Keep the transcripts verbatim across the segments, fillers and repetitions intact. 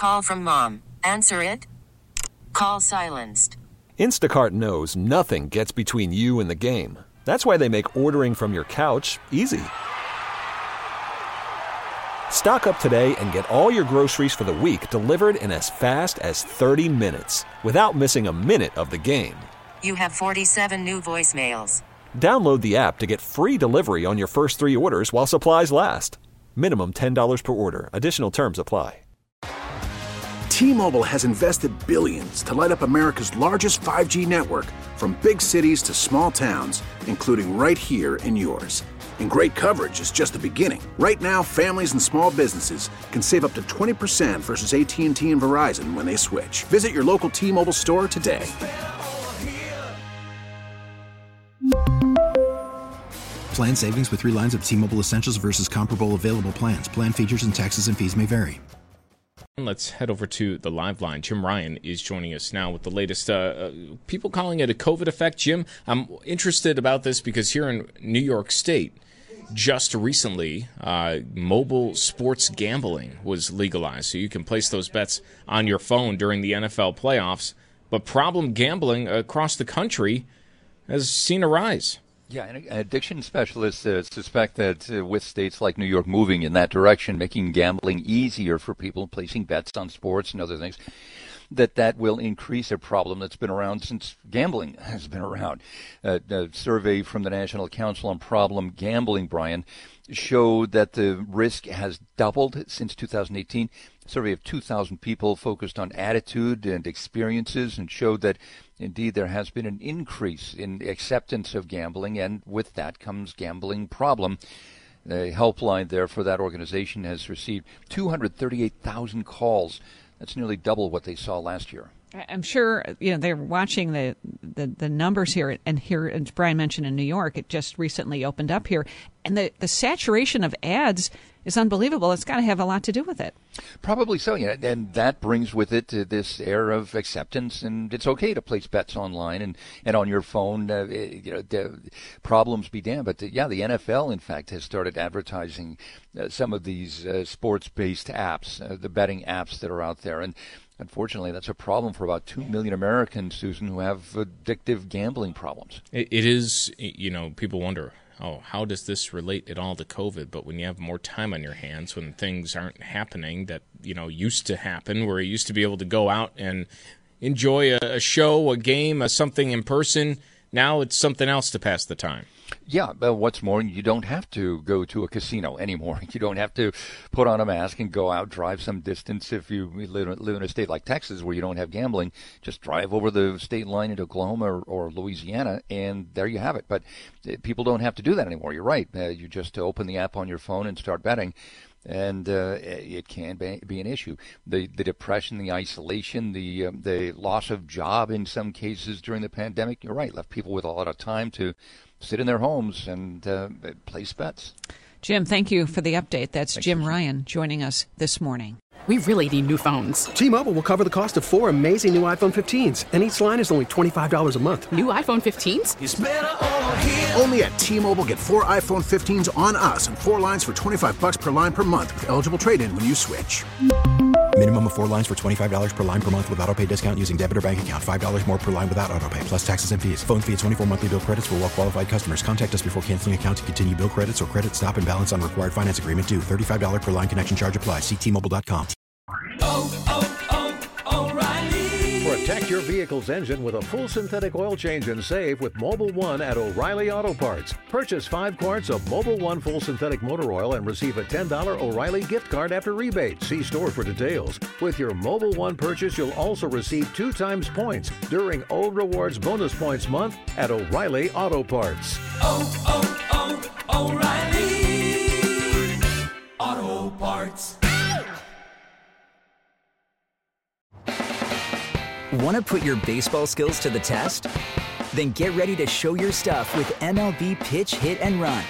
call from mom. Answer it. Call silenced. Instacart knows nothing gets between you and the game. That's why they make ordering from your couch easy. Stock up today and get all your groceries for the week delivered in as fast as thirty minutes without missing a minute of the game. You have forty-seven new voicemails. Download the app to get free delivery on your first three orders while supplies last. Minimum ten dollars per order. Additional terms apply. T-Mobile has invested billions to light up America's largest five G network, from big cities to small towns, including right here in yours. And great coverage is just the beginning. Right now, families and small businesses can save up to twenty percent versus A T and T and Verizon when they switch. Visit your local T-Mobile store today. Plan savings with three lines of T-Mobile Essentials versus comparable available plans. Plan features and taxes and fees may vary. Let's head over to the live line. Jim Ryan is joining us now with the latest. Uh, uh, people calling it a COVID effect. Jim, I'm interested about this because here in New York State, just recently, uh, mobile sports gambling was legalized. So you can place those bets on your phone during the N F L playoffs. But problem gambling across the country has seen a rise. Yeah, and addiction specialists uh, suspect that uh, with states like New York moving in that direction, making gambling easier for people, placing bets on sports and other things, that that will increase a problem that's been around since gambling has been around. Uh, a survey from the National Council on Problem Gambling, Brian, showed that the risk has doubled since two thousand eighteen. A survey of two thousand people focused on attitude and experiences and showed that indeed there has been an increase in acceptance of gambling, and with that comes gambling problem. The helpline there for that organization has received two hundred thirty-eight thousand calls. That's nearly double what they saw last year. I'm sure, you know, they're watching the, the, the numbers here, and here, as Brian mentioned, in New York, it just recently opened up here, and the, the saturation of ads is unbelievable. It's got to have a lot to do with it. Probably so, yeah, and that brings with it uh, this air of acceptance, and it's okay to place bets online and, and on your phone. Uh, you know, the problems be damned, but the, yeah, the N F L, in fact, has started advertising uh, some of these uh, sports-based apps, uh, the betting apps that are out there, and unfortunately, that's a problem for about two million Americans, Susan, who have addictive gambling problems. It, it is, you know, people wonder, oh, how does this relate at all to COVID? But when you have more time on your hands, when things aren't happening that, you know, used to happen, where you used to be able to go out and enjoy a, a show, a game, a something in person, now it's something else to pass the time. Yeah, but what's more, you don't have to go to a casino anymore. You don't have to put on a mask and go out, drive some distance. If you live, live in a state like Texas where you don't have gambling, just drive over the state line into Oklahoma or, or Louisiana, and there you have it. But uh, people don't have to do that anymore. You're right. Uh, you just open the app on your phone and start betting. And uh, it can be an issue. The the depression, the isolation, the uh, the loss of job in some cases during the pandemic, you're right, left people with a lot of time to sit in their homes and uh, place bets. Jim, thank you for the update. That's Thanks, Jim Susan. Ryan joining us this morning. We really need new phones. T-Mobile will cover the cost of four amazing new iPhone fifteens, and each line is only twenty-five dollars a month. New iPhone fifteens? It's better over here. Only at T-Mobile, get four iPhone fifteens on us and four lines for twenty-five bucks per line per month with eligible trade-in when you switch. Minimum of four lines for twenty-five dollars per line per month with autopay discount using debit or bank account. five dollars more per line without autopay, plus taxes and fees. Phone fee at twenty-four monthly bill credits for well-qualified customers. Contact us before canceling account to continue bill credits or credit stop and balance on required finance agreement due. thirty-five dollars per line connection charge applies. See T Mobile dot com. Oh, oh, oh, O'Reilly. Protect your vehicle's engine with a full synthetic oil change and save with Mobil one at O'Reilly Auto Parts. Purchase five quarts of Mobil one full synthetic motor oil and receive a ten dollars O'Reilly gift card after rebate. See store for details. With your Mobil one purchase, you'll also receive two times points during O Rewards Bonus Points Month at O'Reilly Auto Parts. Oh, oh, oh, O'Reilly Auto Parts. Want to put your baseball skills to the test? Then get ready to show your stuff with M L B Pitch, Hit, and Run.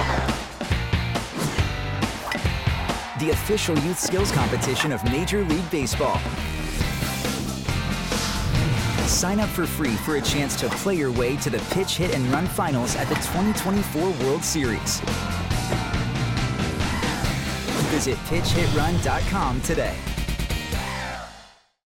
The official youth skills competition of Major League Baseball. Sign up for free for a chance to play your way to the Pitch, Hit, and Run finals at the twenty twenty-four World Series. Visit pitch hit run dot com today.